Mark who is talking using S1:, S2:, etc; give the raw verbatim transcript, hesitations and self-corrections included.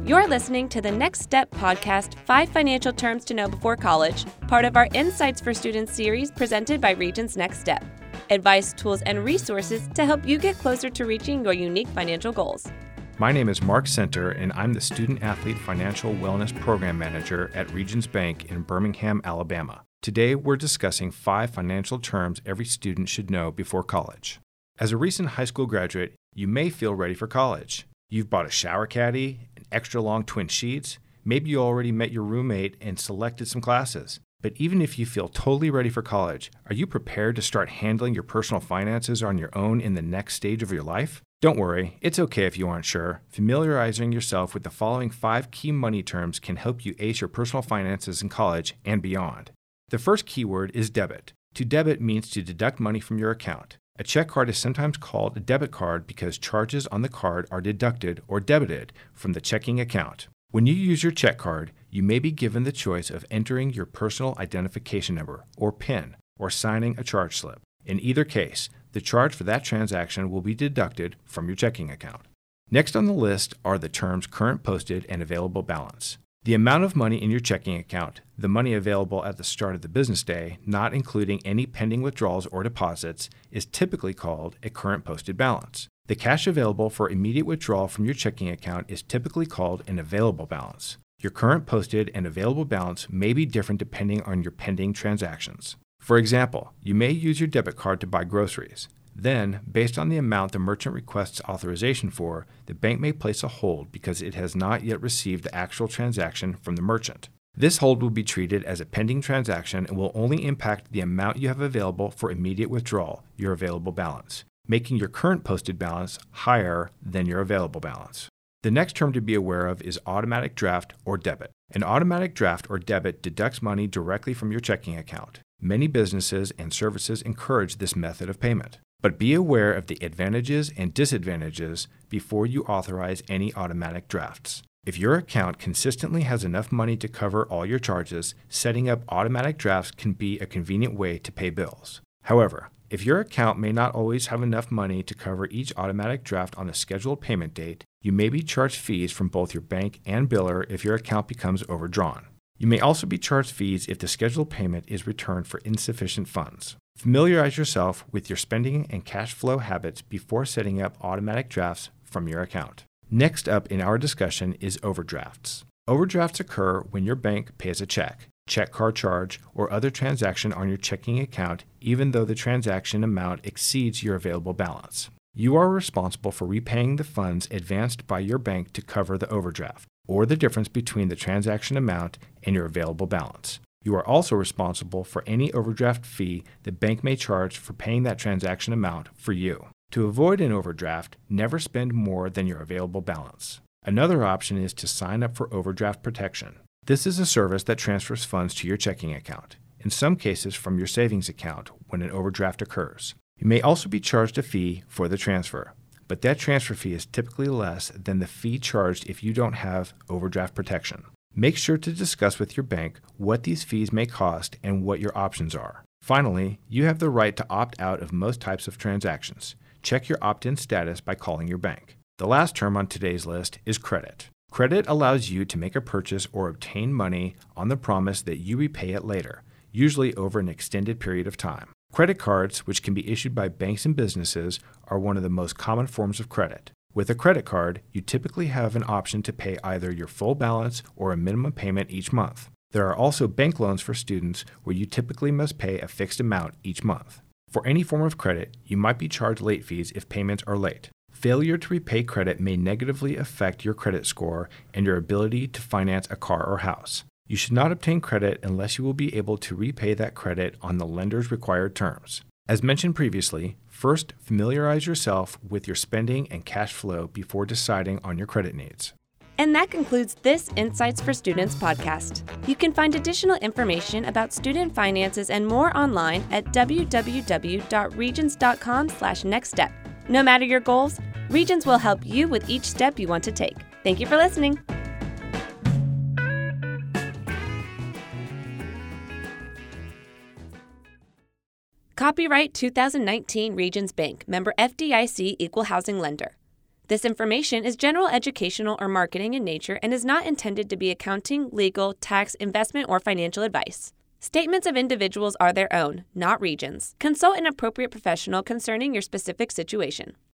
S1: You're listening to the Next Step podcast, Five Financial Terms to Know Before College, part of our Insights for Students series presented by Regions Next Step. Advice, tools, and resources to help you get closer to reaching your unique financial goals.
S2: My name is Mark Center, and I'm the Student Athlete Financial Wellness Program Manager at Regions Bank in Birmingham, Alabama. Today, we're discussing five financial terms every student should know before college. As a recent high school graduate, you may feel ready for college. You've bought a shower caddy, an extra long twin sheets. Maybe you already met your roommate and selected some classes. But even if you feel totally ready for college, are you prepared to start handling your personal finances on your own in the next stage of your life? Don't worry, it's okay if you aren't sure. Familiarizing yourself with the following five key money terms can help you ace your personal finances in college and beyond. The first keyword is debit. To debit means to deduct money from your account. A check card is sometimes called a debit card because charges on the card are deducted or debited from the checking account. When you use your check card, you may be given the choice of entering your personal identification number, or PIN, or signing a charge slip. In either case, the charge for that transaction will be deducted from your checking account. Next on the list are the terms current posted and available balance. The amount of money in your checking account, the money available at the start of the business day, not including any pending withdrawals or deposits, is typically called a current posted balance. The cash available for immediate withdrawal from your checking account is typically called an available balance. Your current posted and available balance may be different depending on your pending transactions. For example, you may use your debit card to buy groceries. Then, based on the amount the merchant requests authorization for, the bank may place a hold because it has not yet received the actual transaction from the merchant. This hold will be treated as a pending transaction and will only impact the amount you have available for immediate withdrawal, your available balance, making your current posted balance higher than your available balance. The next term to be aware of is automatic draft or debit. An automatic draft or debit deducts money directly from your checking account. Many businesses and services encourage this method of payment. But be aware of the advantages and disadvantages before you authorize any automatic drafts. If your account consistently has enough money to cover all your charges, setting up automatic drafts can be a convenient way to pay bills. However, if your account may not always have enough money to cover each automatic draft on a scheduled payment date, you may be charged fees from both your bank and biller if your account becomes overdrawn. You may also be charged fees if the scheduled payment is returned for insufficient funds. Familiarize yourself with your spending and cash flow habits before setting up automatic drafts from your account. Next up in our discussion is overdrafts. Overdrafts occur when your bank pays a check, check card charge, or other transaction on your checking account, even though the transaction amount exceeds your available balance. You are responsible for repaying the funds advanced by your bank to cover the overdraft, or the difference between the transaction amount and your available balance. You are also responsible for any overdraft fee the bank may charge for paying that transaction amount for you. To avoid an overdraft, never spend more than your available balance. Another option is to sign up for overdraft protection. This is a service that transfers funds to your checking account, in some cases from your savings account when an overdraft occurs. You may also be charged a fee for the transfer, but that transfer fee is typically less than the fee charged if you don't have overdraft protection. Make sure to discuss with your bank what these fees may cost and what your options are. Finally, you have the right to opt out of most types of transactions. Check your opt-in status by calling your bank. The last term on today's list is credit. Credit allows you to make a purchase or obtain money on the promise that you repay it later, usually over an extended period of time. Credit cards, which can be issued by banks and businesses, are one of the most common forms of credit. With a credit card, you typically have an option to pay either your full balance or a minimum payment each month. There are also bank loans for students where you typically must pay a fixed amount each month. For any form of credit, you might be charged late fees if payments are late. Failure to repay credit may negatively affect your credit score and your ability to finance a car or house. You should not obtain credit unless you will be able to repay that credit on the lender's required terms. As mentioned previously, first familiarize yourself with your spending and cash flow before deciding on your credit needs.
S1: And that concludes this Insights for Students podcast. You can find additional information about student finances and more online at w w w dot regions dot com slash next step. No matter your goals, Regions will help you with each step you want to take. Thank you for listening. Copyright two thousand nineteen Regions Bank, member F D I C, Equal Housing Lender. This information is general educational or marketing in nature and is not intended to be accounting, legal, tax, investment, or financial advice. Statements of individuals are their own, not Regions. Consult an appropriate professional concerning your specific situation.